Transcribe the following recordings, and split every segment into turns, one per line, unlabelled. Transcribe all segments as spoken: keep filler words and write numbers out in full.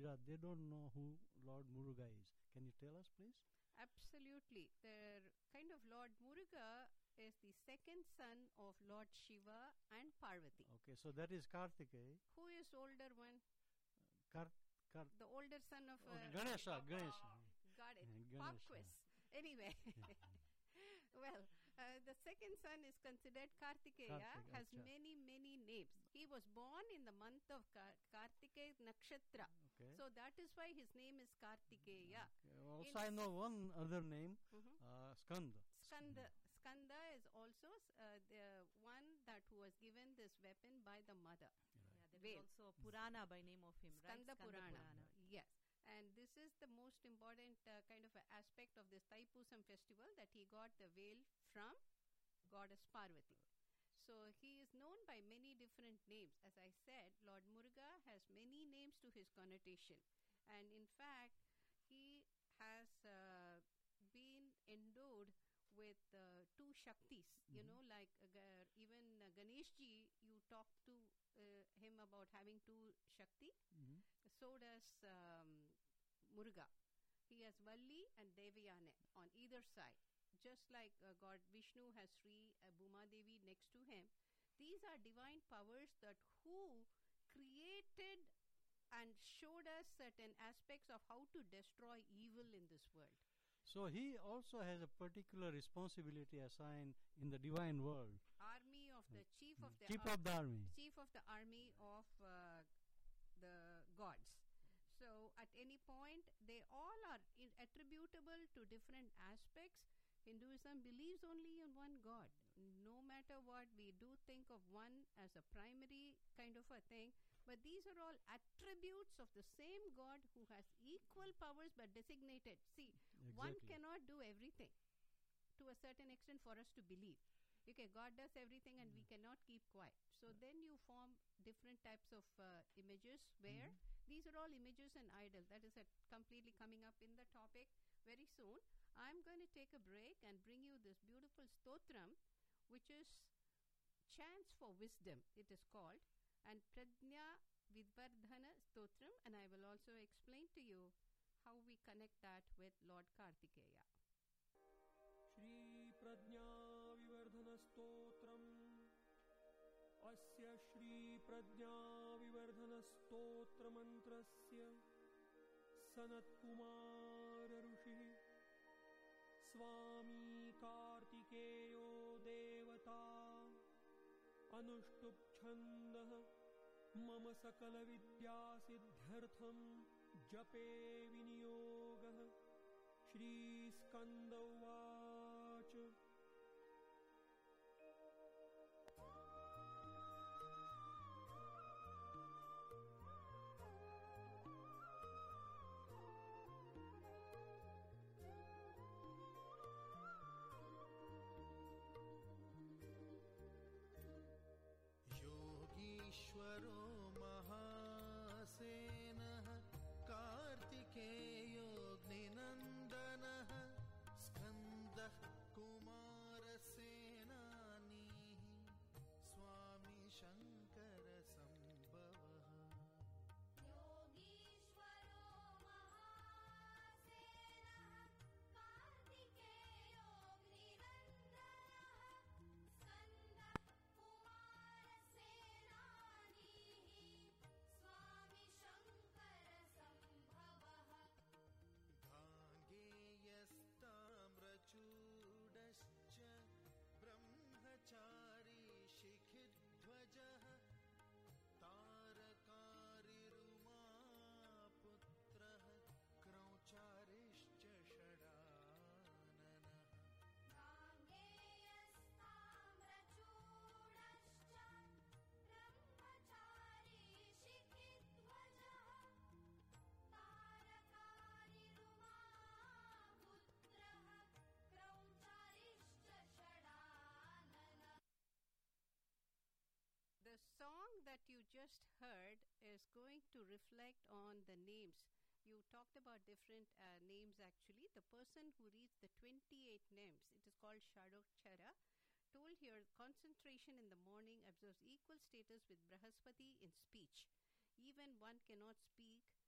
Gujarat, they don't know who Lord Muruga is. Can you tell us, please?
Absolutely. The kind of Lord Muruga is the second son of Lord Shiva and Parvati.
Okay, so that is Kartikeya.
Who is older one?
Kar, Kar,
The older son of...
okay,
Uh,
Ganesha, Ganesha.
Got it.
Yeah,
Pop
Ganesha.
quiz. Anyway. Well, uh, the second son is considered Kartikeya,
Kartik,
has
acha.
many, many names. He was born in the month of Kar- Kartikeya Nakshatra.
Okay.
So that is why his name is Kartikeya.
Okay. Also,
In
I know one other name,
Mhm.
uh, Skanda.
Skanda. Skanda is also uh, the one that who was given this weapon by the mother.
Yeah, there is
Veil.
also a Purana by name of him,
Skanda
right?
Purana. Yes. And this is the most important uh, kind of a aspect of this Thaipusam festival, that he got the veil from goddess Parvati. So he is known by many different names. As I said, Lord Muruga has many names to his connotation. And in fact, he has uh, been endowed with uh, two Shaktis. You know, like uh, Ga- even uh, Ganeshji, you talk to uh, him about having two Shakti.
Mhm.
So does um, Muruga. He has Valli and Devayane on either side. Just like uh, God Vishnu has Sri uh, Bhuma Devi next to him. These are divine powers that who created and showed us certain aspects of how to destroy evil in this world.
So he also has a particular responsibility assigned in the divine world.
Army of the chief of the
Chief
ar-
of the army.
chief of the army of uh, the gods. So at any point, they all are in- attributable to different aspects. Hinduism believes only in one God. No matter what, we do think of one as a primary kind of a thing, but these are all attributes of the same God who has equal powers but designated. See, one
Exactly.
cannot do everything to a certain extent for us to believe. Okay, God does everything and we cannot keep quiet. So then you form different types of uh, images where these are all images and idols. That is a completely coming up in the topic very soon. I'm going to take a break and bring you this beautiful stotram, which is chants for wisdom, it is called, and Prajna Vidvardhana Stotram, and I will also explain to you how we connect that with Lord Kartikeya.
Shri प्रज्ञा विवर्धन स्तोत्रम् अस्य श्री प्रज्ञा विवर्धन स्तोत्र मंत्रस्य सनत्कुमार ऋषिः स्वामी कार्तिकेयो देवता अनुष्टुप् छन्दः मम सकल विद्या सिद्ध्यर्थं जपे विनियोगः श्री स्कंद उवाच
योगीश्वरो महासेनः कार्तिकेयोऽग्निनन्दनः स्कन्दः कुमारसेनानीः स्वामी शङ्करसम्भवः
योगीश्वरो महासेनः कार्तिकेयोऽग्निनन्दनः स्कन्दः कुमारसेनानीः स्वामी शङ्करसम्भवः
गाङ्गेयस्ताम्रचूडश्च ब्रह्मचारी शिखिध्वजः तारकारिरुमापुत्रः क्रौचारिश्च षडाननः
गाङ्गेयस्ताम्रचूडश्च ब्रह्मचारी शिखिध्वजः तारकारिरुमापुत्रः क्रौचारिश्च षडाननः.
The song that you just heard is going to reflect on the names. You talked about different uh, names actually. The person who reads the twenty-eight names, it is called Shadokchara, told here concentration in the morning observes equal status with Brahaspati in speech. Even one cannot speak, the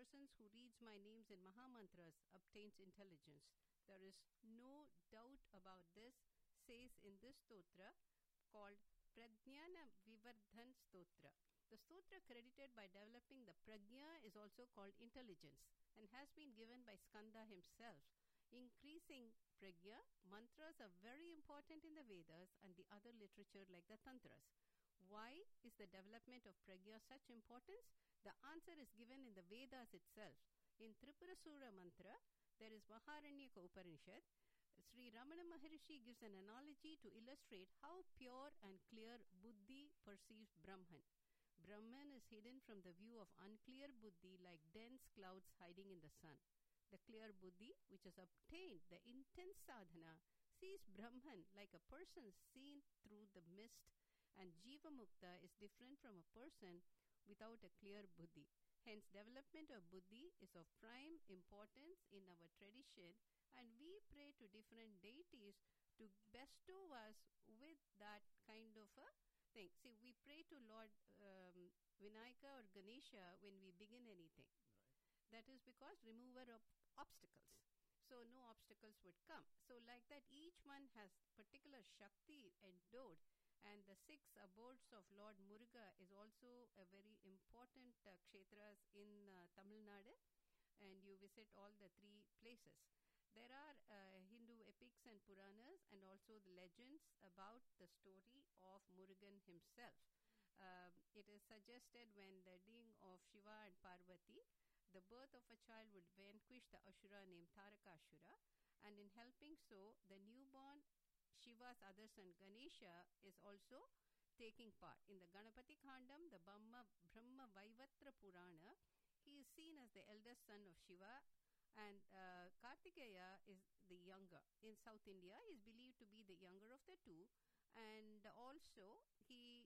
persons who reads my names in Mahamantras obtains intelligence. There is no doubt about this, says in this stotra called Prajnana Vivardhan Stotra. The stotra credited by developing the prajna is also called intelligence and has been given by Skanda himself. Increasing prajna, mantras are very important in the Vedas and the other literature like the Tantras. Why is the development of prajna such importance? The answer is given in the Vedas itself. In Tripurasura mantra, there is Maharanyaka Upanishad. Sri Ramana Maharishi gives an analogy to illustrate how pure and clear Buddhi perceives Brahman. Brahman is hidden from the view of unclear Buddhi like dense clouds hiding in the sun. The clear Buddhi, which has obtained the intense sadhana, sees Brahman like a person seen through the mist, and Jiva Mukta is different from a person without a clear Buddhi. Hence, development of Buddhi is of prime importance in our tradition, and we pray to different deities to bestow us with that kind of a thing. See, we pray to Lord um, Vinayaka or Ganesha when we begin anything. Right. That is because remover of obstacles. So no obstacles would come. So like that, each one has particular Shakti endowed. And the six abodes of Lord Muruga is also a very important uh, kshetras in uh, Tamil Nadu, and you visit all the three places. There are uh, Hindu epics and Puranas and also the legends about the story of Murugan himself. Um, it is suggested when the wedding of Shiva and Parvati, the birth of a child would vanquish the Ashura named Tarakashura, and in helping so, the newborn Shiva's other son Ganesha is also taking part. In the Ganapati Khandam, the Brahma, Brahma Vaivatra Purana, he is seen as the eldest son of Shiva, and uh, Kartikeya is the younger. In South India, he is believed to be the younger of the two, and also he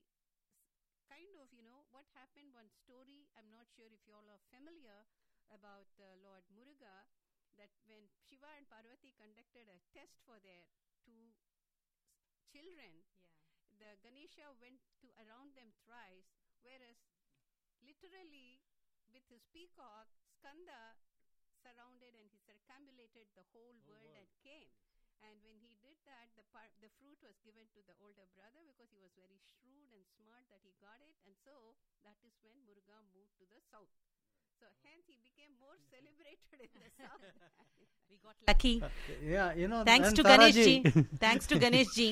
kind of, you know, what happened, one story, I'm not sure if you all are familiar about uh, Lord Muruga, that when Shiva and Parvati conducted a test for their two children,
Yeah.
the Ganesha went to around them thrice, whereas literally with his peacock, Skanda surrounded and he circumambulated the whole
Whole
world,
world.
and came. And when he did that, the par- the fruit was given to the older brother because he was very shrewd and smart that he got it. And so that is when Muruga moved to the south. So hence he became more celebrated in the south.
We got lucky.
Yeah, you know.
Thanks
and
to Ganesh ji.
Taraji,
Thanks to Ganesh ji.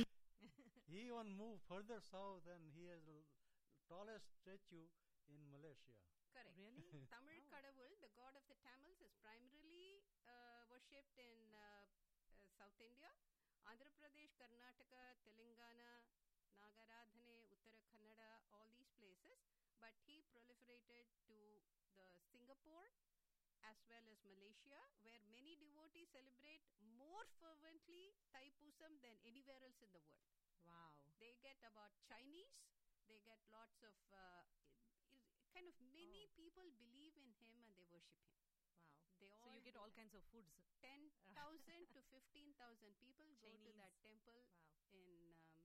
He even moved further south, and he has the tallest statue in Malaysia.
Correct.
Really?
Tamil
Oh.
Kadavul, the god of the Tamils, is primarily uh, worshipped in uh, uh, South India, Andhra Pradesh, Karnataka, Telangana, Nagaradhane, Uttara Kannada, all these places. But he proliferated to the Singapore as well as Malaysia, where many devotees celebrate more fervently Thaipusam than anywhere else in the world.
Wow.
They get about Chinese, they get lots of uh, i- i- kind of many
Oh.
people believe in him and they worship him.
Wow.
They all
So you get
do
all
that.
kinds of foods.
ten thousand to fifteen thousand people go to
Chinese.
that temple
Wow.
in um,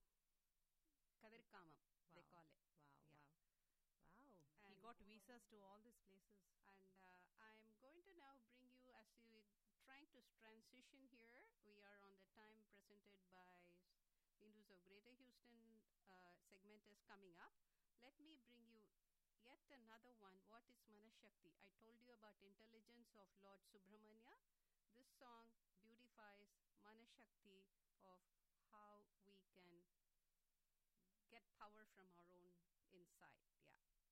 Kadirkamam, they
Wow.
call it.
Wow.
Yeah.
Wow. Wow. He
And-
got visas to all these places.
And uh, I'm going to now bring you, as we trying to transition here, we are on the time presented by Hindus of Greater Houston uh, segment is coming up. Let me bring you yet another one. What is Manashakti? I told you about intelligence of Lord Subramanya. This song beautifies Manashakti of how we can get power from our own inside. Yeah.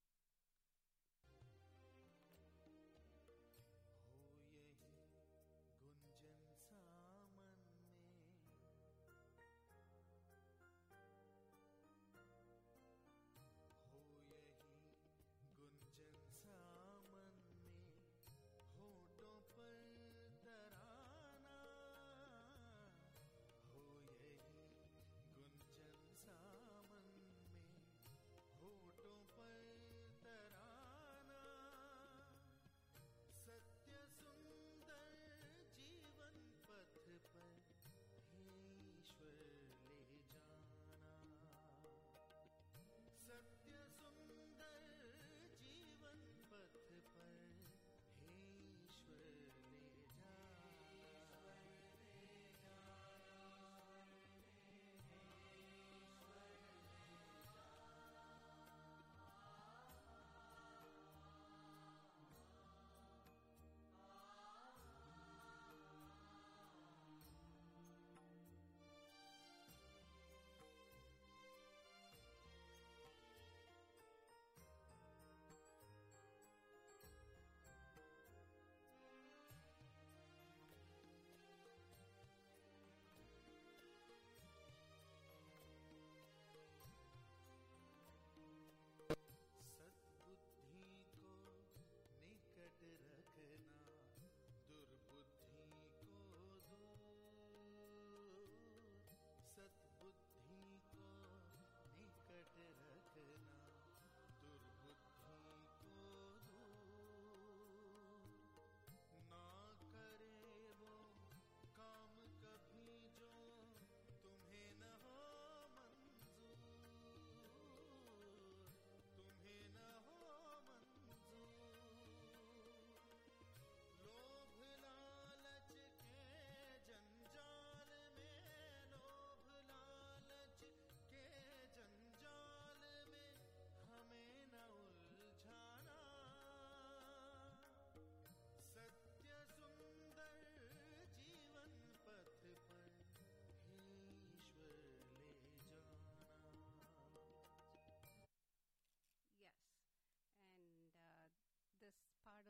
हो यही गुंजन सामन में हो यही गुंजन सामन में होठों पर तराना हो यही गुंजन सामन में होठों पर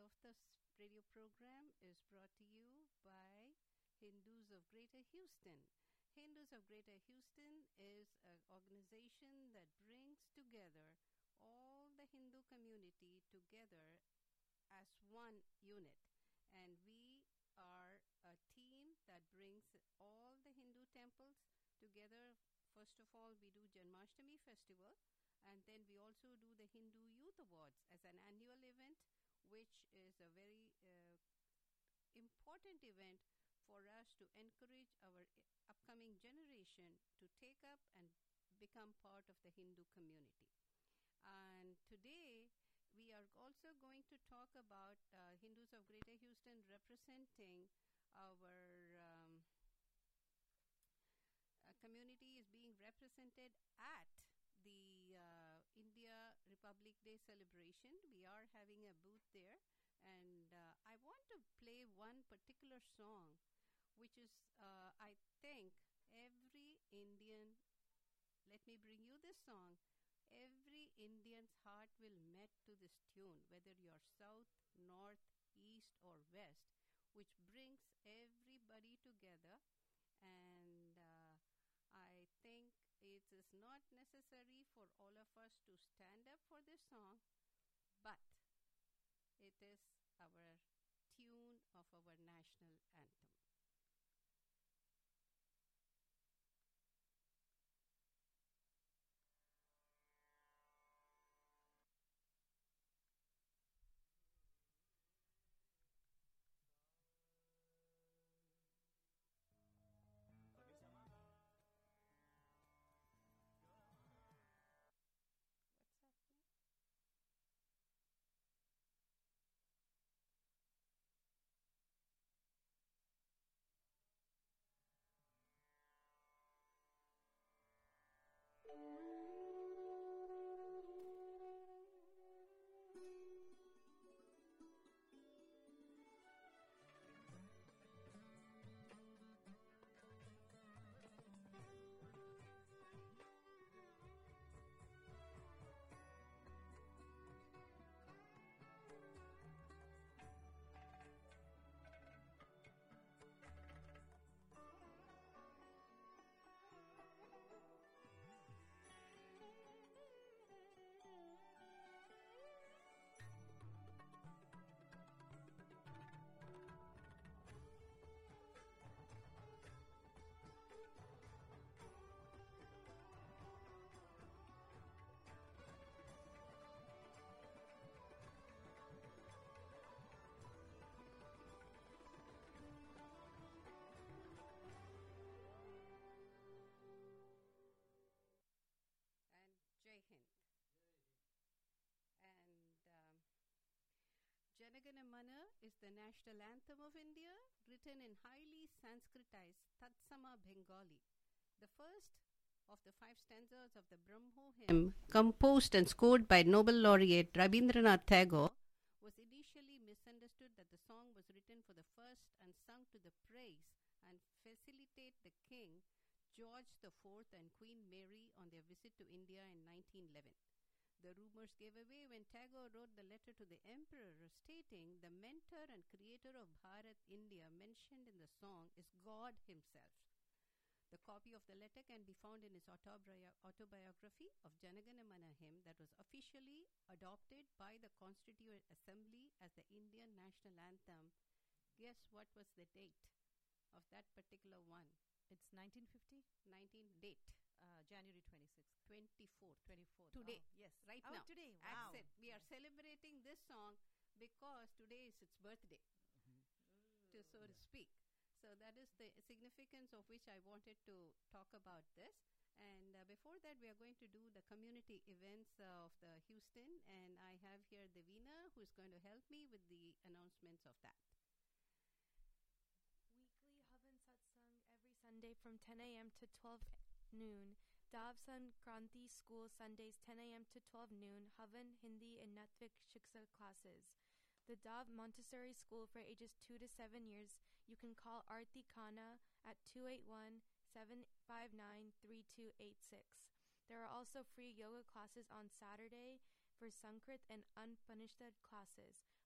of this radio program is brought to you by Hindus of Greater Houston. Hindus of Greater Houston is an organization that brings together all the Hindu community together as one unit. And we are a team that brings all the Hindu temples together. First of all, we do Janmashtami festival, and then we also do the Hindu Youth Awards as an annual event, which is a very uh, important event for us to encourage our i- upcoming generation to take up and become part of the Hindu community. And today, we are also going to talk about uh, Hindus of Greater Houston representing our um, uh, community is being represented at the uh, India Republic Day celebration. We are having a booth there, and uh, I want to play one particular song, which is, uh, I think, every Indian. Let me bring you this song. Every Indian's heart will melt to this tune, whether you're south, north, east, or west, which brings everybody together. And uh, I think it is not necessary for all of us to stand up for this song, but it is our tune of our national anthem. What's happening? And Jai Hind. And um, Janagana Mana is the national anthem of India, written in highly Sanskritized Tatsama Bengali. The first of the five stanzas of the Brahmo hymn, composed and scored by Nobel laureate Rabindranath Tagore, was initially misunderstood that the song was written for the first and sung to the praise and facilitate the king George the Fourth and Queen Mary on their visit to India in nineteen eleven. The rumors gave away when Tagore wrote the letter to the emperor stating the mentor and creator of Bharat India mentioned in the song is God himself. The copy of the letter can be found in his autobio- autobiography of Janagana Mana hymn that was officially adopted by the Constituent Assembly as the Indian national anthem. Guess what was the date of that particular one?
It's nineteen fifty,
nineteen date,
uh, January twenty-sixth,
twenty-fourth.
twenty-fourth.
Today.
Oh, yes.
Right
oh,
now.
today.
That's
Wow.
it. We are celebrating this song because today is its birthday, to so to speak. So that is the significance of which I wanted to talk about this. And uh, before that, we are going to do the community events uh, of the Houston, and I have here Devina, who is going to help me with the announcements of that.
Weekly Havan Satsang every Sunday from ten a.m. to twelve noon. Davsan Kranti School Sundays ten a.m. to twelve noon. Havan Hindi and Natvik Shiksha classes. The Dav Montessori School for ages two to seven years. You can call Arti Khanna at two eight one, seven five nine, three two eight six. There are also free yoga classes on Saturday for Sankrit and Unpanishad classes.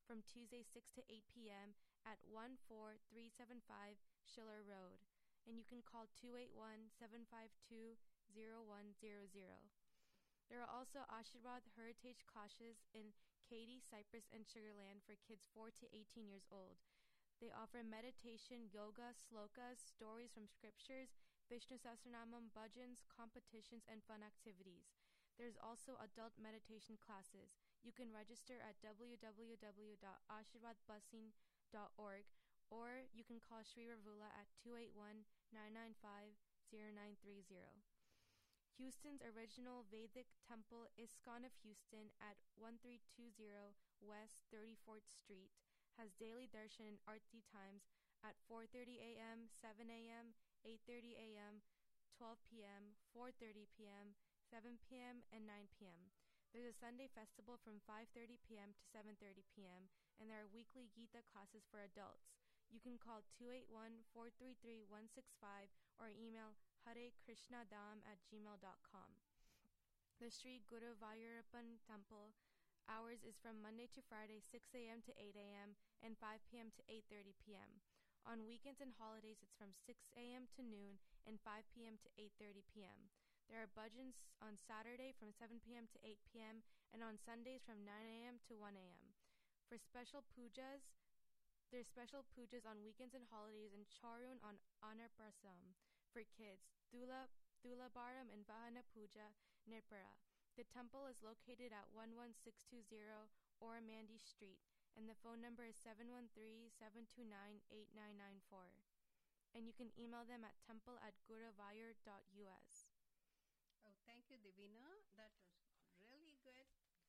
from Tuesday six to eight p.m. at one four three seven five Schiller Road. And you can call two eight one, seven five two, zero one zero zero. There are also Ashirwad Heritage classes in Katy, Cypress, and Sugarland for kids four to eighteen years old. They offer meditation, yoga, slokas, stories from scriptures, Vishnu Sahasranamam, bhajans, competitions, and fun activities. There's also adult meditation classes. You can register at w w w dot ashirwad busing dot org or you can call Sri Ravula at two eight one, nine nine five, zero nine three zero. Houston's original Vedic temple, ISKCON of Houston at thirteen twenty West thirty-fourth Street, has daily darshan and arti times at four thirty a.m., seven a.m., eight thirty a.m., twelve p.m., four thirty p.m., seven p.m., and nine p.m. There's a Sunday festival from five thirty p.m. to seven thirty p.m., and there are weekly Gita classes for adults. You can call two eight one, four three three, one six five or email harekrishnadam at gmail dot com. The Sri Guru Vayurappan Temple hours is from Monday to Friday, six a.m. to eight a.m. and five p.m. to eight thirty p.m. On weekends and holidays, it's from six a.m. to noon and five p.m. to eight thirty p.m. There are bhajans on Saturday from seven p.m. to eight p.m. and on Sundays from nine a.m. to one a.m. For special pujas, there's special pujas on weekends and holidays and Charun on Anarprasam for kids, Dula, Dulabaram and Vahana Puja, Nirpara. The temple is located at one one six two zero Oramandi Street, and the phone number is seven one three, seven two nine, eight nine nine four. And you can email them at temple at guravayur dot u s.
Oh, thank you, Divina. That was really good.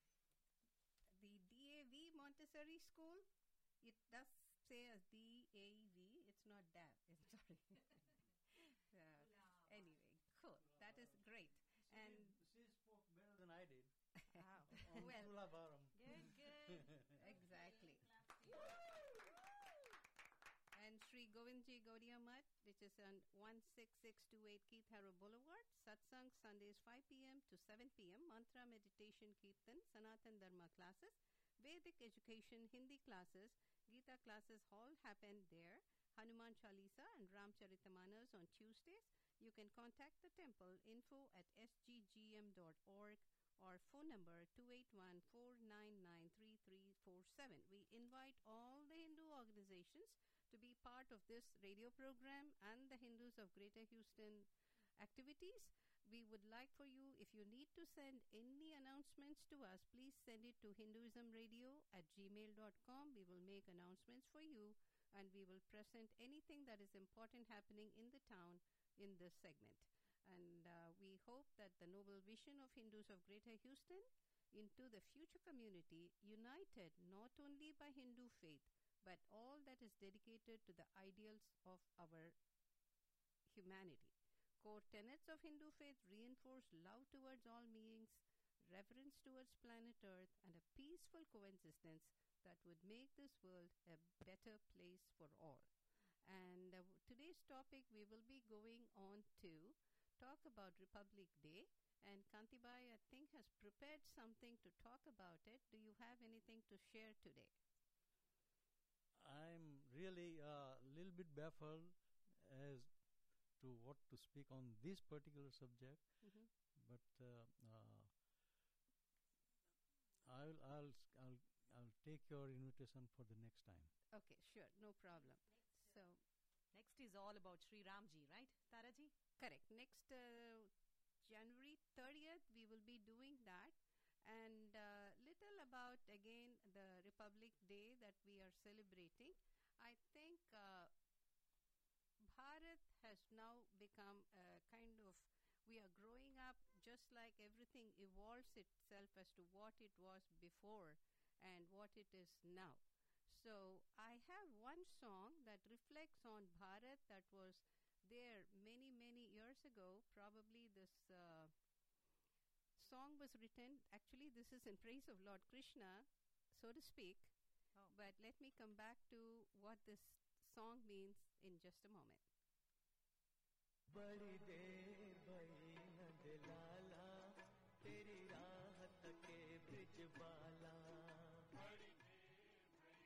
The D A V Montessori School, it does say as D A V. It's not D A V. I'm sorry. uh, anyway, cool. That is great. And
she spoke better than I did.
wow.
On
Well,
Tulabaram.
Good, good.
exactly. And Sri Govindji Gaudiya Math, which is on one six six two eight Keith Harrow Boulevard. Satsang Sundays five p.m. to seven p.m. Mantra meditation Kirtan, Sanatan Dharma classes, Vedic education Hindi classes, Gita classes all happen there. Hanuman Chalisa and Ramcharitamanas on Tuesdays. You can contact the temple info at s g g m dot org or phone number two eight one, four nine nine, three three four seven. We invite all the Hindu organizations to be part of this radio program and the Hindus of Greater Houston activities. We would like for you, if you need to send any announcements to us, please send it to hinduismradio at gmail dot com. We will make announcements for you and we will present anything that is important happening in the town in this segment. And uh, we hope that the noble vision of Hindus of Greater Houston into the future community, united not only by Hindu faith, but all that is dedicated to the ideals of our humanity. Core tenets of Hindu faith reinforce love towards all beings, reverence towards planet Earth, and a peaceful coexistence that would make this world a better place for all. And uh, today's topic, we will be going on to talk about Republic Day. And Kantibai, I think, has prepared something to talk about it. Do you have anything to share today?
I'm really a uh, little bit baffled as to what to speak on this particular subject,
Mm-hmm.
but uh, uh, I'll, I'll, I'll, I'll take your invitation for the next time.
Okay, sure, no problem. So,
Next is all about Sri Ramji, right, Taraji?
correct. Next uh, January thirtieth, we will be doing that. And uh, little about, again, the Republic Day that we are celebrating. I think uh, Bharat has now become a kind of, we are growing up just like everything evolves itself as to what it was before and what it is now. So I have one song that reflects on Bharat that was there many, many years ago. Probably this uh, song was written, actually this is in praise of Lord Krishna, so to speak.
Oh.
But let me come back to what this song means in just a moment.
बड़ी देर भई नंद लाला तेरी राहत के bridge वाला बड़ी देर भई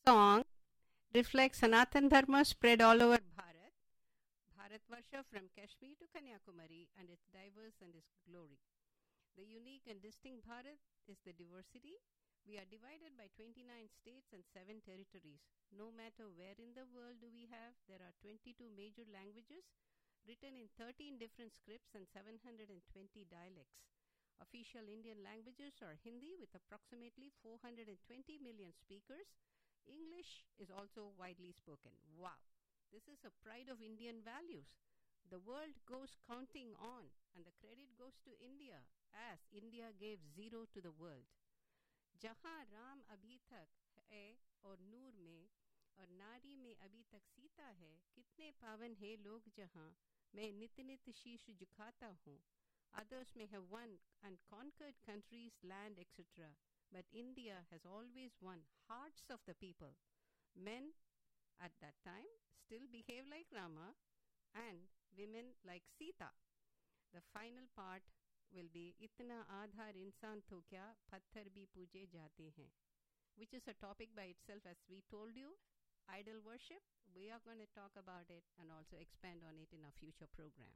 song reflects Sanatan Dharma spread all over Bharat, Bharatvarsha from Kashmir to Kanyakumari, and its diverse and its glory. The unique and distinct Bharat is the diversity. We are divided by twenty-nine states and seven territories. No matter where in the world do we have, there are twenty-two major languages written in thirteen different scripts and seven hundred twenty dialects. Official Indian languages are Hindi with approximately four hundred twenty million speakers. English is also widely spoken. Wow, this is a pride of Indian values. The world goes counting on, and the credit goes to India, as India gave zero to the world. जहाँ राम अभी तक है और नूर में और नारी में अभी तक सीता है, कितने पावन है लोग जहाँ मैं नित नित शीश झुकाता हूँ. Others may have won and conquered countries, land, et cetera. But India has always won hearts of the people. Men at that time still behave like Rama and women like Sita. The final part will be Itna Aadhar Insan To Kya Patthar Bhi Pooje Jate Hain, which is a topic by itself, as we told you. Idol worship, we are going to talk about it and also expand on it in our future program.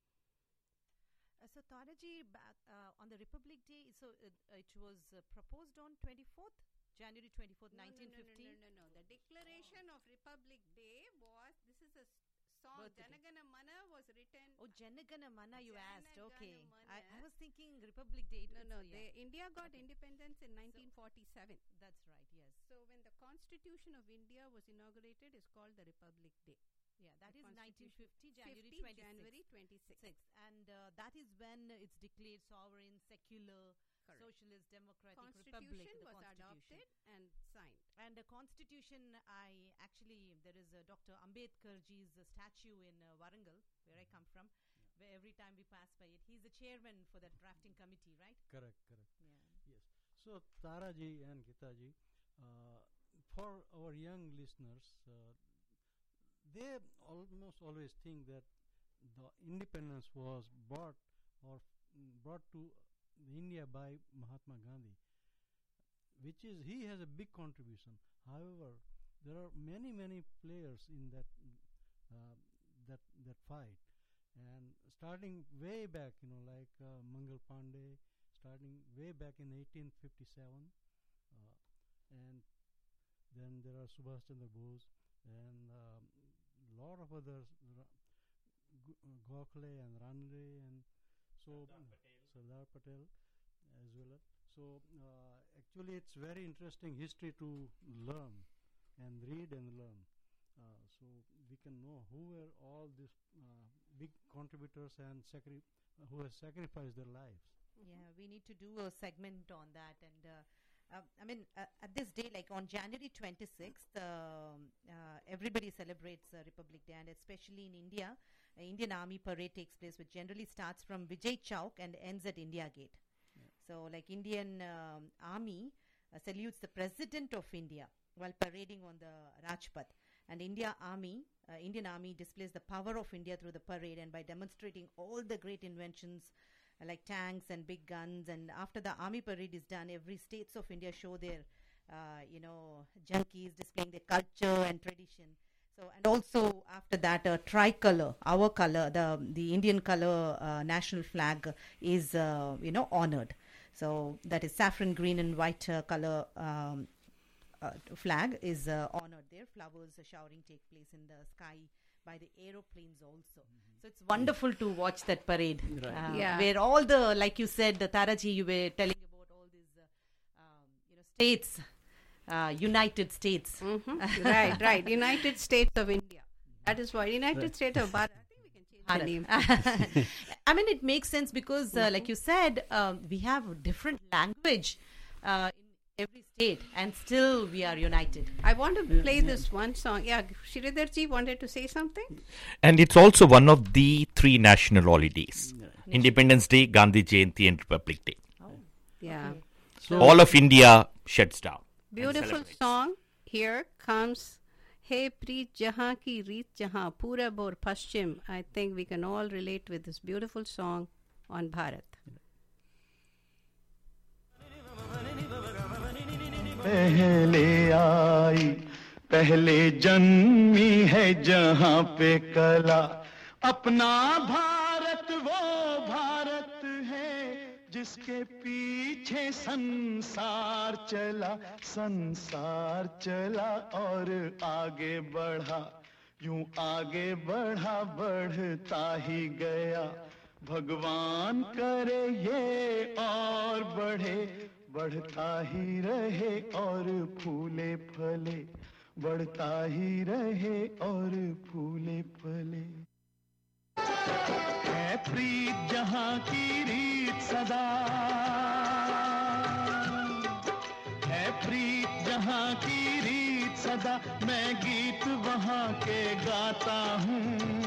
Uh, so Taraji, back uh, on the Republic Day, so it, it was uh, proposed on twenty-fourth January twenty-fourth, nineteen fifty.
No, no, no, no, no. The Declaration of Republic Day was, this is a s- song,
Birthday.
Janagana Mana was written.
Oh, Janagana Mana, you asked.
Janagana
Okay. I, I
Mana.
was thinking Republic Day.
No,
it's-
no,
yeah.
they, India got
Okay.
independence in nineteen forty-seven.
That's right, yes.
So when the Constitution of India was inaugurated, it's called the Republic Day.
Yeah, that
The
is nineteen fifty, January
fifty
twenty-sixth.
January twenty-sixth.
Six. And uh, that is when it's declared sovereign, secular,
Correct.
socialist, democratic
Constitution
republic. The
was
constitution.
adopted and signed.
And the constitution, I actually, there is a Doctor Ambedkarji's uh, statue in uh, Warangal, where I come from, where every time we pass by it, he's the chairman for that drafting committee, right?
Correct, correct.
Yeah.
Yes. So, Taraji and Gitaji, uh, for our young listeners, uh, they almost always think that the independence was brought or mm, brought to India by Mahatma Gandhi, which is, he has a big contribution. However, there are many many players in that mm, uh, that that fight, and starting way back, you know, like uh, Mangal Pandey, starting way back in eighteen fifty-seven, uh, and then there are Subhash Chandra Bose and a um, lot of others, Ra- Gu- uh, Gokhale and Ranade, and so Sardar Patel as well. So uh, actually, it's very interesting history to learn and read and learn. Uh, so we can know who were all these uh, big contributors and sacri- uh, who have sacrificed their lives.
Yeah, we need to do a segment on that. And uh, uh, I mean, uh, at this day, like on January twenty-sixth, um, uh, everybody celebrates uh, Republic Day, and especially in India, uh, Indian Army parade takes place, which generally starts from Vijay Chowk and ends at India Gate.
Yeah.
So, like Indian um, Army uh, salutes the President of India while parading on the Rajpath, and India Army, uh, Indian Army displays the power of India through the parade and by demonstrating all the great inventions uh, like tanks and big guns. And after the army parade is done, every states of India show their, uh, you know, junkies displaying their culture and tradition. So, and also after that, uh, tricolor, our color, the the Indian color, uh, national flag is, uh, you know, honored. So that is saffron green and white uh, color um, uh, flag is uh, honored there. Flowers uh, showering take place in the sky by the aeroplanes also. So it's wonderful to watch that parade.
Right.
uh,
Yeah.
Where all the, like you said, the Taraji, you were telling about all these, uh, um, you know, states, uh, United States.
Mhm. Right, right. United States of India. That is why United
Right.
States of Bharat. I think we can change the name.
I mean, it makes sense because, uh, like you said, um, we have different language uh, in every state, and still we are united.
I want to play this one song. Yeah, Sridharji wanted to say something.
And it's also one of the three national holidays.
Yeah.
Independence Day, Gandhi Jayanti and Republic Day.
Yeah.
So
All of India shuts down. and
Beautiful
celebrates.
song. Here comes Hey Preet Jahan Ki Reet Jahan, Purab or Paschim. I think we can all relate with this beautiful song on Bharat.
पहले आई
पहले जन्मी है जहां पे कला, अपना भारत वो भारत है जिसके पीछे संसार चला, संसार चला और आगे बढ़ा, यूं आगे बढ़ा बढ़ता ही गया। भगवान करे ये और बढ़े, बढ़ता ही रहे और फूले फले, बढ़ता ही रहे और फूले फले। है प्रीत जहां की रीत सदा, है प्रीत जहां की रीत सदा, मैं गीत वहां के गाता हूँ।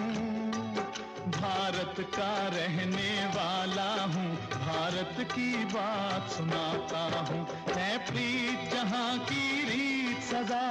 भारत का रहने वाला हूँ, भारत की बात सुनाता हूँ। है प्रीत जहां की रीत सदा।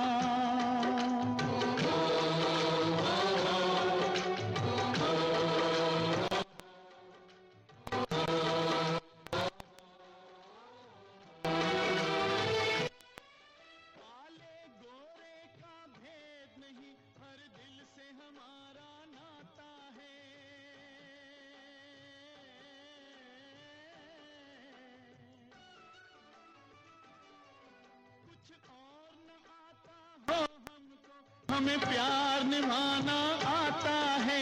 हमें प्यार निभाना आता है,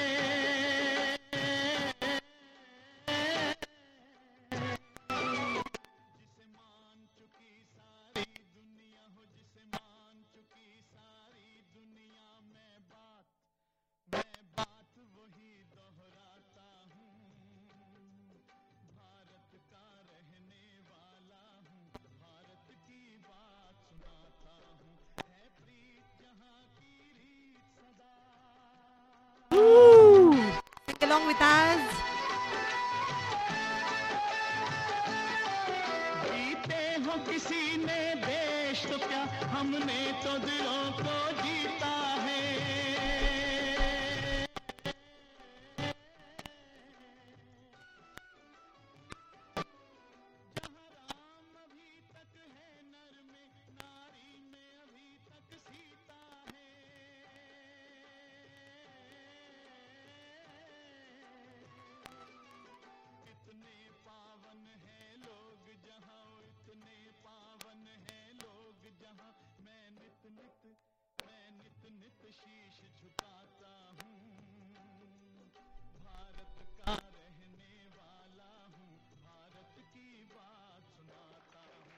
जिसे मान चुकी सारी दुनिया हो, जिसे मान चुकी सारी दुनिया। मैं बात मैं बात वही दोहराता हूँ, भारत का रहने वाला हूँ, भारत की बात सुनाता हूँ। है प्रीत जहां की रीत सदा।
Sing along with us.
जीते हो किसी ने देश तो क्या, हमने तो दिलों को जीता है। जहाँ राम अभी तक है नर में, नारी में अभी तक सीता है। इतने पावन हैं लोग जहाँ, इतने पावन हैं लोग जहाँ, मैं नित नित मैं नित नित शीश झुकाता हूँ। भारत का रहने वाला हूँ, भारत की बात सुनाता हूँ।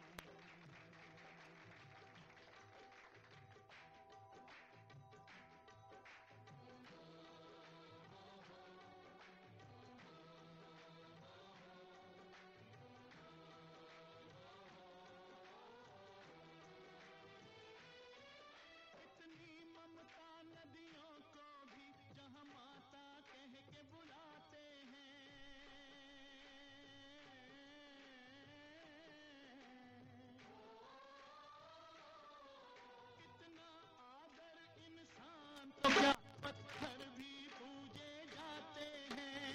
इतनी ममता नदियों को भी जहाँ माता कह के बुलाते हैं। कितना आदर इंसान तो क्या, पत्थर भी पूजे जाते हैं।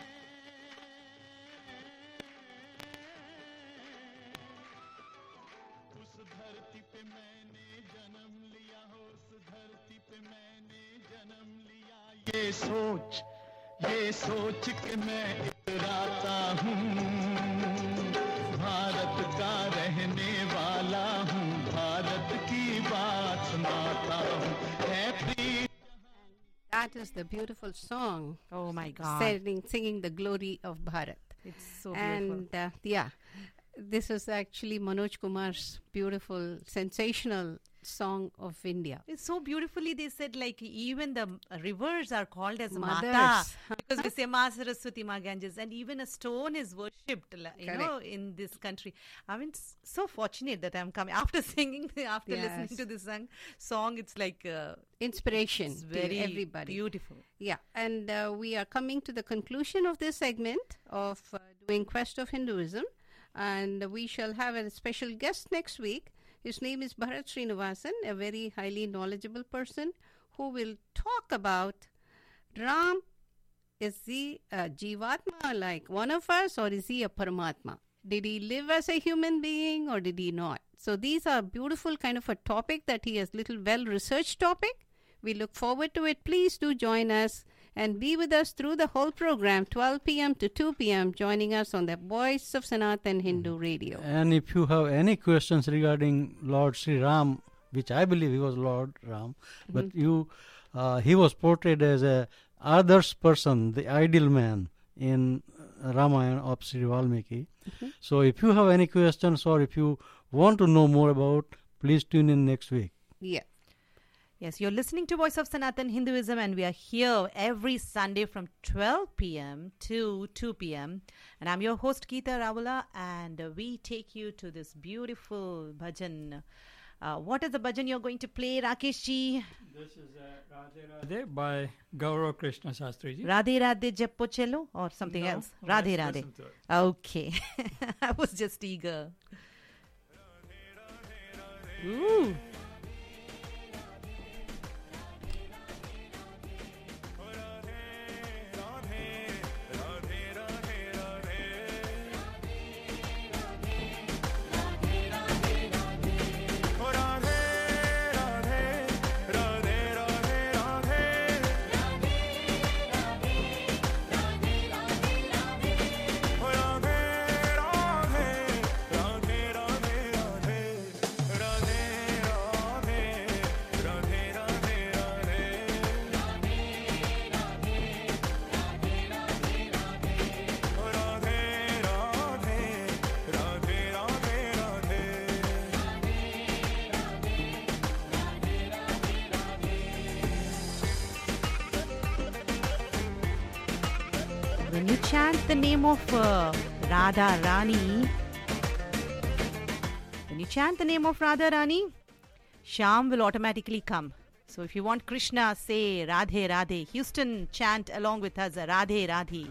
उस धरती पे मैंने जन्म लिया हो, उस धरती पे मैंने जन्म लिया। ये सोच ये सोच के मैं इतराता हूँ, भारत का रहने वाला हूँ, भारत की बात सुनाता हूँ। है प्रीत।
That is the beautiful song.
Oh my God.
Singing, singing the glory of Bharat.
It's so beautiful.
And uh, yeah, this is actually Manoj Kumar's beautiful, sensational song of India.
It's so beautifully they said, like, even the uh, rivers are called as Mata,
Mothers.
because we say Ma Saraswati, Ma Ganges, and even a stone is worshipped, la- you know, in this country. I mean, s- so fortunate that I'm coming after singing, after listening
Yes.
to this song, song. It's like uh,
Inspiration
it's
to
very
everybody.
beautiful.
Yeah, and uh, we are coming to the conclusion of this segment of uh, doing Quest of Hinduism, and we shall have a special guest next week. His name is Bharat Srinivasan, a very highly knowledgeable person who will talk about Ram. Is he a Jivatma, like one of us, or is he a Paramatma? Did he live as a human being or did he not? So these are beautiful kind of a topic that he has little well researched topic. We look forward to it. Please do join us and be with us through the whole program, twelve p.m. to two p.m., joining us on the Voice of Sanatan Hindu Radio.
And if you have any questions regarding Lord Sri Ram, which I believe he was Lord Ram, but you, uh, he was portrayed as a others person, the ideal man in uh, Ramayana of Sri Valmiki. So if you have any questions or if you want to know more about, please tune in next week.
Yeah.
Yes, you're listening to Voice of Sanatan Hinduism, and we are here every Sunday from twelve p.m. to two p.m. And I'm your host, Geeta Ravala, and uh, we take you to this beautiful bhajan. Uh, what is the bhajan you're going to play, Rakesh ji?
This is uh, Radhe Radhe by Gaurav Krishna Shastri ji.
Radhe Radhe Jappo Cello or something
No,
else?
let's
Radhe Radhe.
listen to it.
Okay. I was just eager. Ooh. When you chant the name of uh, Radha Rani, when you chant the name of Radha Rani, Sham will automatically come. So if you want Krishna, say Radhe Radhe. Houston, chant along with us, Radhe Radhe.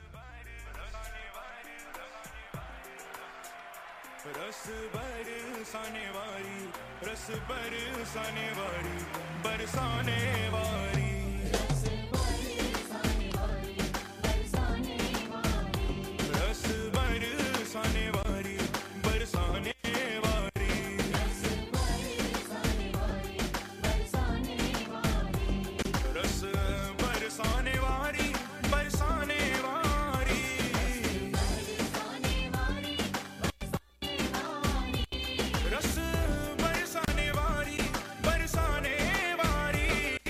रस बरसाने वाली रस बरसाने वाली बरसाने वाली रस बरसाने वाली बरसाने वाली रस बरसाने वाली बरसाने वाली रस बरसाने वाली बरसाने वाली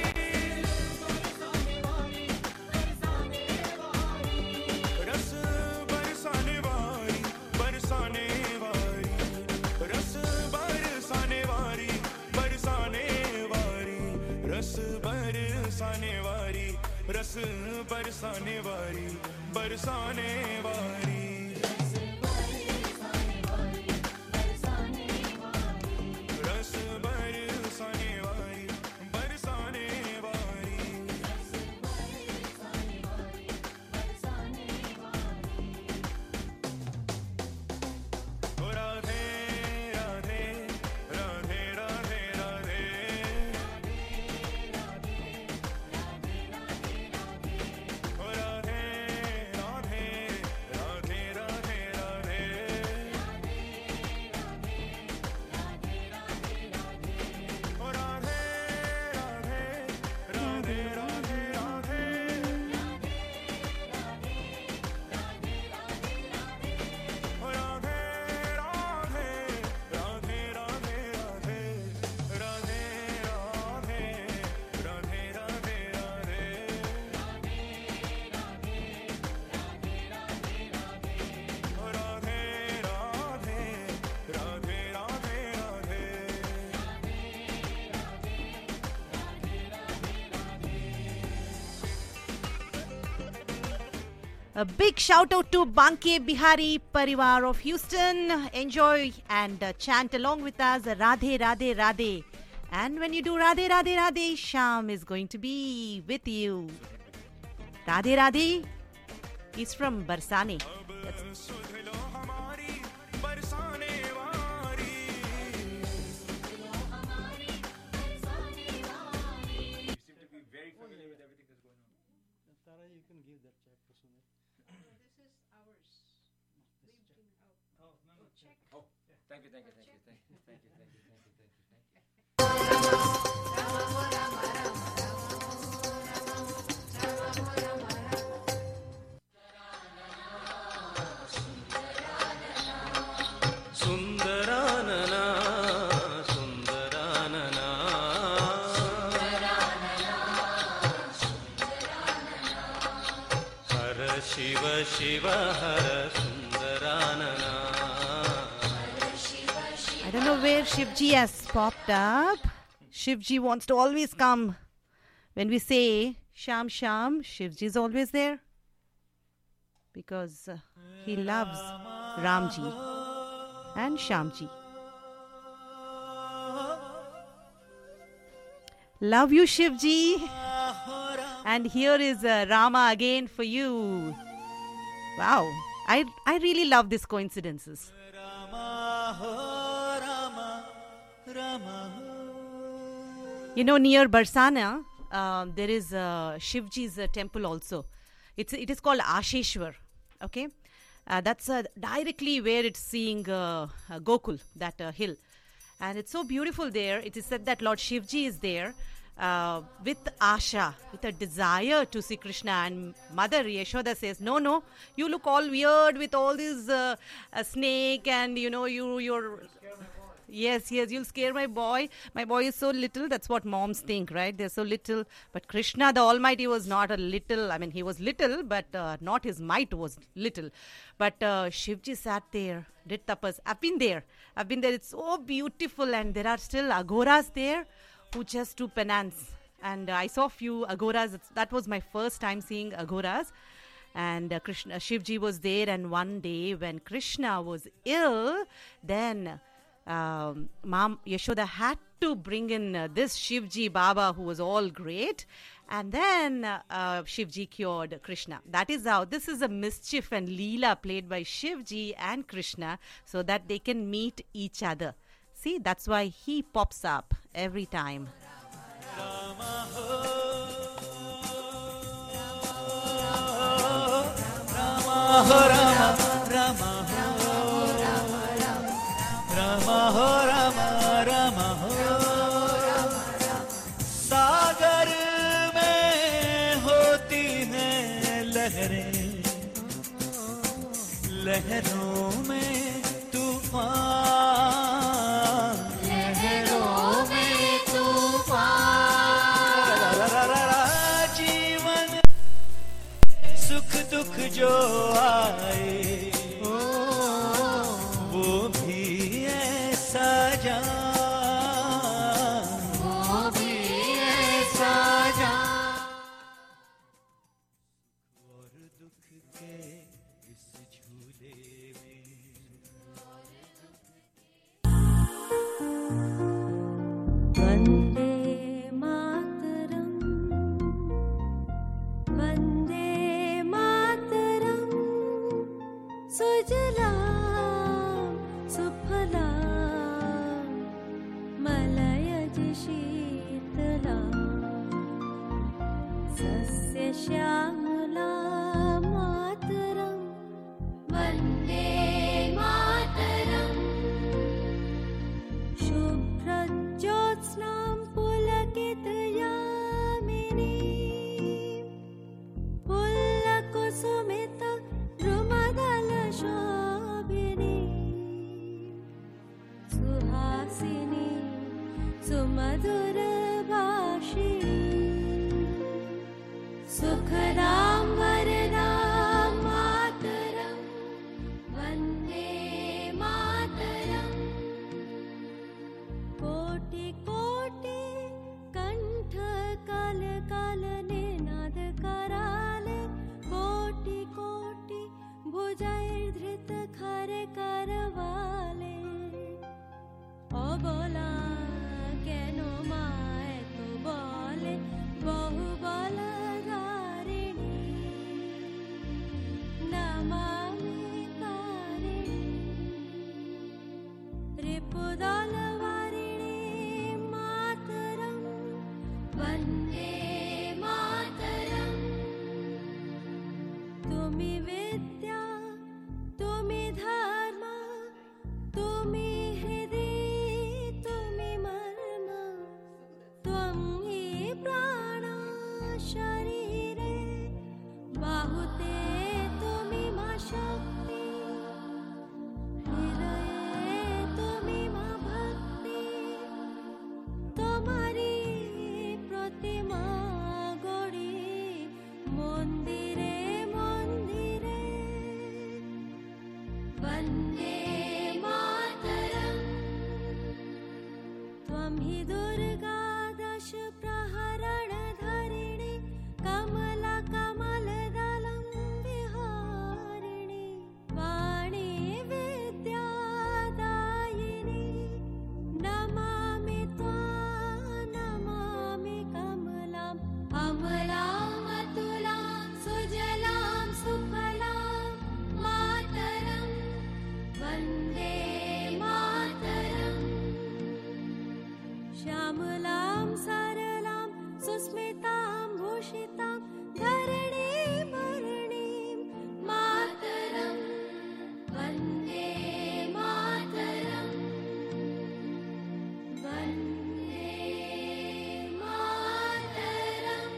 रस बरसाने वाली बरसाने वाली रस बरसाने वाली बरसाने वाली रस बरसाने वाली रस बरसाने वाली बरसाने वाली रस बरसाने वाली बरसाने वाली ओ राधे राधे राधे राधे राधे ओ राधे राधे राधे राधे राधे ओ राधे राधे राधे राधे राधे ओ राधे राधे राधे राधे राधे राधे राधे राधे राधे राधे ओ Radhe Radhe Radhe Radhe Radhe
A big shout out to Banke Bihari Parivar of Houston. Enjoy and uh, chant along with us, Radhe Radhe Radhe. And when you do Radhe Radhe Radhe, Sham is going to be with you. Radhe Radhe is from Barsane. That's
सुध लो हमारी बरसाने वाली
Tara, you can give that chapter soon.
This is ours.
thank you, thank you, thank you, thank you, thank you, thank you, thank you, thank you.
सुंदरानना सुंदरानना her Shiv Shiv her सुंदरानना.
I don't know where Shivji has popped up. Shivji wants to always come. When we say Sham Sham, Shivji is always there. Because uh, he loves Ramji and Shamji. Love you, Shivji. And here is uh, Rama again for you. Wow. I, I really love these coincidences. You know, near Barsana, uh, there is uh, Shivji's uh, temple also. It's it is called Asheshwar. Okay, uh, that's uh, directly where it's seeing uh, uh, Gokul, that uh, hill, and it's so beautiful there. It is said that Lord Shivji is there uh, with Asha, with a desire to see Krishna, and Mother Yashoda says, "No, no, you look all weird with all this uh, uh, snake, and you know you you're." Yes, yes, you'll scare my boy. My boy is so little. That's what moms think, right? They're so little. But Krishna, the Almighty, was not a little. I mean, he was little, but uh, not his might was little. But uh, Shivji sat there, did tapas. I've been there. I've been there. It's so beautiful. And there are still agoras there who just do penance. And uh, I saw a few agoras. It's, that was my first time seeing agoras. And uh, Krishna, Shivji was there. And one day when Krishna was ill, then Um, Mom Yashoda had to bring in uh, this Shivji Baba who was all great, and then uh, uh, Shivji cured Krishna. That is how this is a mischief and Leela played by Shivji and Krishna so that they can meet each other. See, that's why he pops up every time.
Rama ho Rama, Rama Rama ho Rama, Rama ho. सागर में होती हैं लहरें, लहरों में तूफान, लहरों में तूफान. जीवन सुख दुख जो आए वो भी ऐसा जान, वो भी ऐसा जान. और दुख के इस झूले में
वंदे मातरम, वंदे मातरम, सुजलाम सुफलाम मलयज शीतलाम, सस्य श्यामलाम मातरम, वंदे मातरम. शुभ्रज्योत्स्नां पुलकितयामिनीं, पुल्लकुसुमित द्रुमदलशोभिनीं, सुहासिनी सुमधुरभाषिणीं, सुखदां वरदां मातरं, वन्दे मातरम्. कोटि कोटि कंठ कल कल निनाद कराले, कोटि कोटि भुजैर्धृत खर करवाले. ओ बोला केनो माए तो बोले बहु बलधारिणी, नमामि तारिणी. रिपुदलवारिणी मातरं, वन्दे मातरम्. तुमि विद्या तुमि धर्म तुमि वन्दे मातरम् त्वं हि दुर्गा दश प्रहरणधरिणि कमलकमलदलं विहारिणि वाणी विद्यादायिनि नमामि त्वां नमामि कमलाम् अमलाम् अतुलां सुजलां सुफलां मातरम् वन्दे मातरम् श्यामलां सरलां सुस्मितां भूषितां धरणीमरणीं मातरम् Vande Mataram Vande Mataram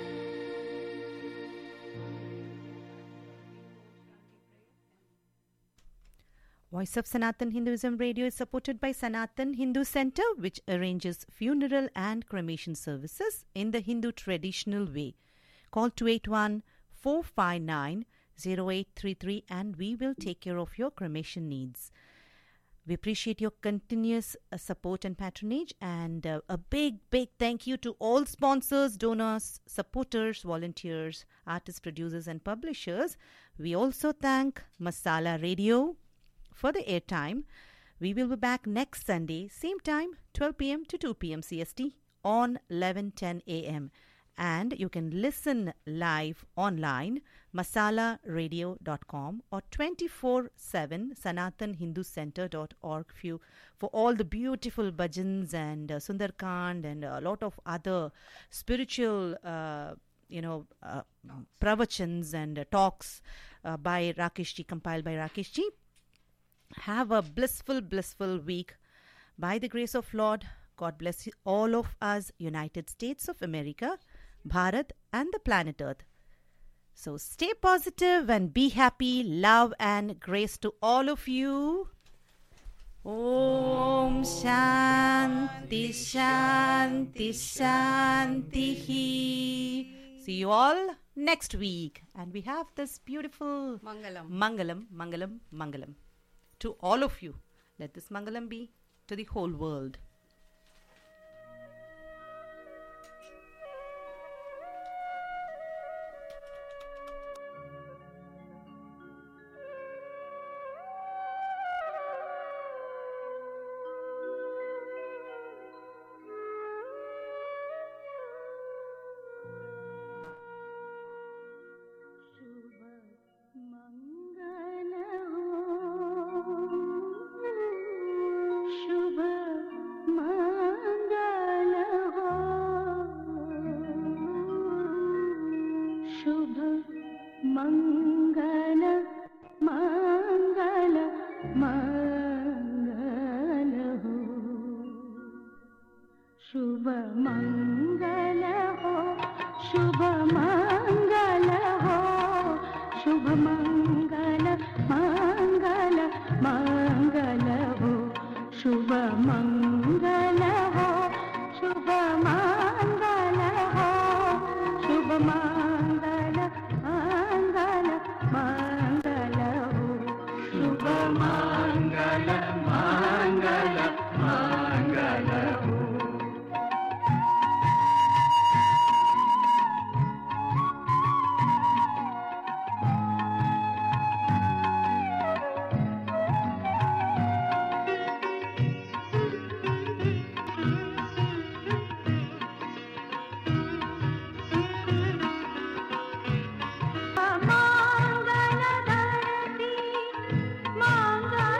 Voice of Sanatan Hinduism Radio is supported by Sanatan Hindu Center, which arranges funeral and cremation services in the Hindu traditional way. Call two eight one, four five nine, zero eight three three and we will take care of your cremation needs. We appreciate your continuous uh, support and patronage, and uh, a big, big thank you to all sponsors, donors, supporters, volunteers, artists, producers, and publishers. We also thank Masala Radio for the airtime. We will be back next Sunday, same time, twelve p.m. to two p.m. C S T on eleven ten a.m. And you can listen live online, masala radio dot com or twenty-four seven sanatan hindu center dot org for, for all the beautiful bhajans and uh, Sundarkand and a lot of other spiritual, uh, you know, uh, pravachans and uh, talks uh, by Rakesh Ji, compiled by Rakesh Ji. Have a blissful, blissful week. By the grace of Lord, God bless you, all of us, United States of America, Bharat, and the planet Earth. So stay positive and be happy. Love and grace to all of you. Om Shanti Shanti Shanti. See you all next week. And we have this beautiful
Mangalam.
Mangalam, Mangalam, Mangalam. To all of you, let this Mangalam be to the whole world.
Mangala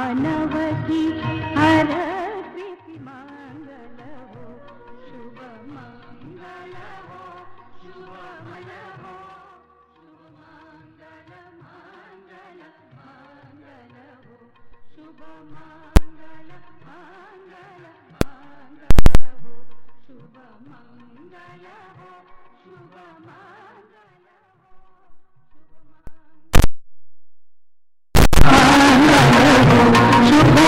मानव की हर कृति मंगल हो शुभ मंगल हो शुभ मंगल हो शुभ मंगल मंगल मंगल हो शुभ मंगल मंगल मंगल हो शुभ मंगल हो शुभ मंगल शुभ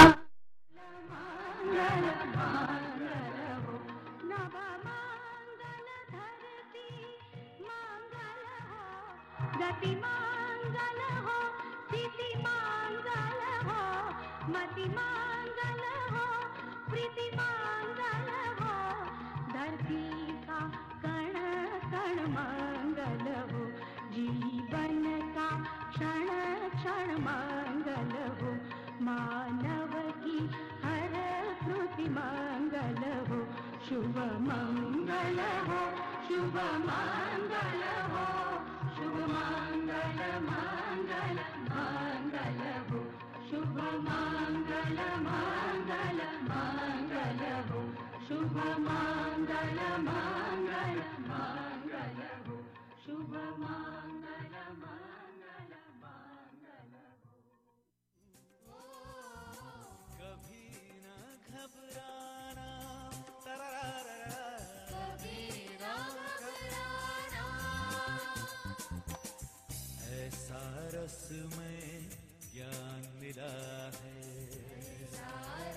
मंगल मंगल हो नव मंगल धरती मंगल हो गति मंगल हो स्थिति मंगल हो मति मंगल हो प्रीति मंगल हो धरती का कण कण मंगल हो जीवन का क्षण क्षण मंगल हो मानव की हर कृति मंगल हो शुभ मंगल हो शुभ मंगल हो शुभ मंगल मंगल मंगल हो शुभ मंगल मंगल मंगल हो शुभ मंगल मंगल मंगल हो शुभ मंगल मंगल मंगल हो
कभी न घबराना तररारा,
कभी ना घबराना
ऐसा रस में ज्ञान मिला है